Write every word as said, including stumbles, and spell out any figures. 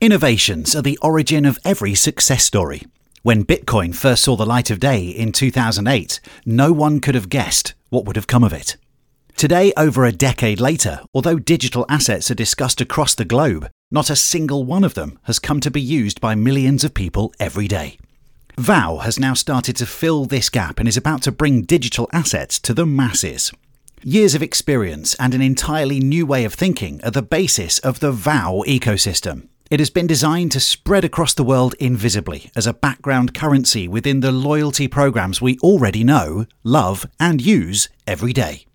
Innovations are the origin of every success story. When Bitcoin first saw the light of day in two thousand eight, no one could have guessed what would have come of it. Today, over a decade later, although digital assets are discussed across the globe, not a single one of them has come to be used by millions of people every day. Vow has now started to fill this gap and is about to bring digital assets to the masses. Years of experience and an entirely new way of thinking are the basis of the Vow ecosystem. It has been designed to spread across the world invisibly as a background currency within the loyalty programs we already know, love, and use every day.